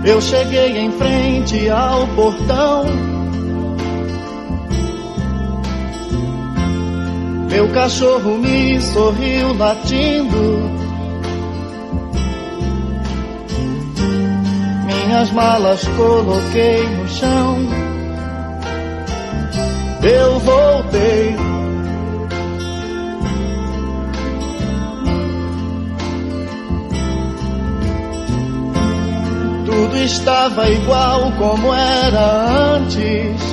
Eu cheguei em frente ao portão. Meu cachorro me sorriu latindo. Minhas malas coloquei no chão. Eu voltei. Tudo estava igual como era antes.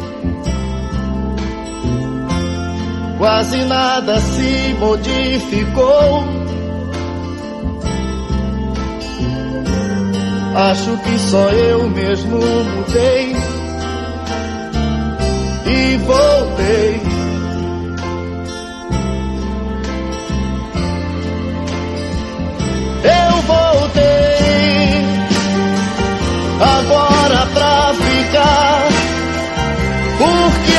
Quase nada se modificou. Acho que só eu mesmo mudei e voltei. Eu voltei agora pra ficar, porque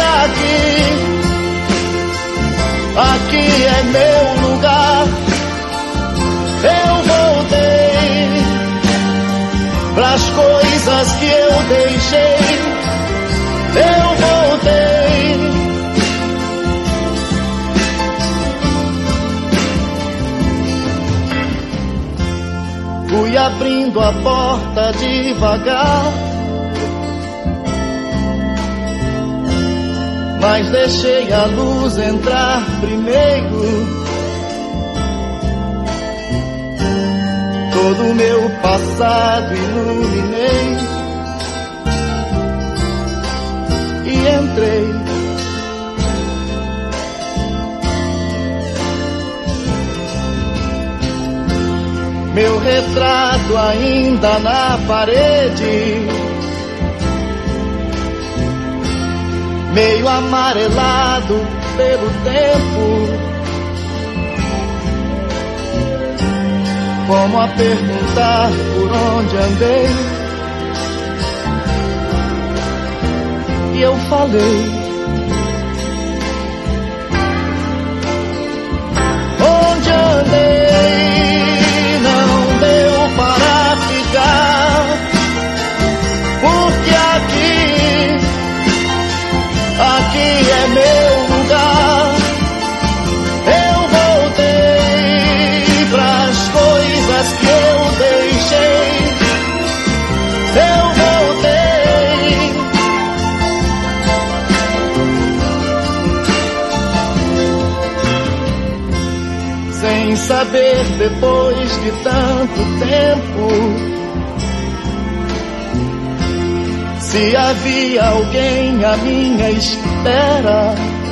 aqui é meu lugar. Eu voltei pras coisas que eu deixei. Eu voltei. Fui abrindo a porta devagar, mas deixei a luz entrar primeiro. Todo o meu passado iluminei e entrei. Meu retrato ainda na parede, meio amarelado pelo tempo, como a perguntar por onde andei. E eu falei: onde andei, não deu para ficar, porque aqui é meu lugar. Eu voltei pras coisas que eu deixei. Eu voltei. Sem saber, depois de tanto tempo, se havia alguém à minha espera.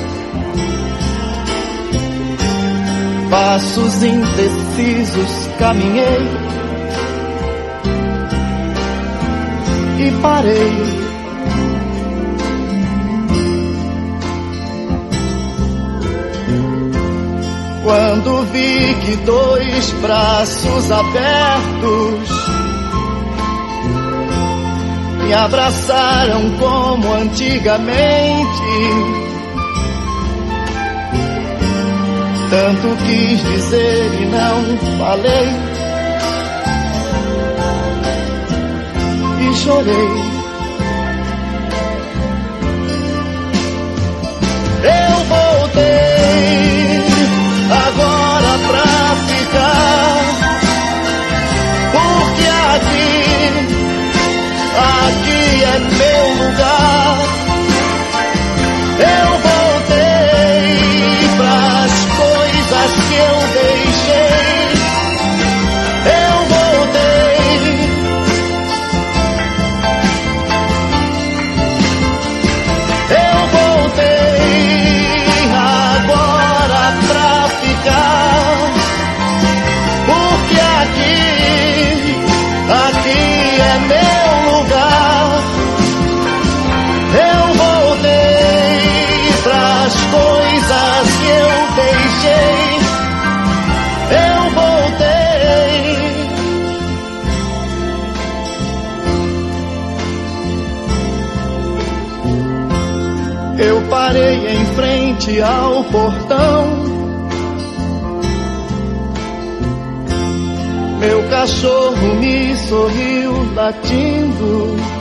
Passos indecisos caminhei e parei. Quando vi que dois braços abertos me abraçaram como antigamente, tanto quis dizer e não falei, e chorei. Eu voltei agora pra ficar, porque aqui é meu lugar. Eu voltei pras coisas que eu deixei. Eu voltei. Eu voltei agora pra ficar, porque aqui é meu lugar. Eu voltei pras coisas que eu deixei. Eu voltei. Eu parei em frente ao portão. Meu cachorro me sorriu latindo.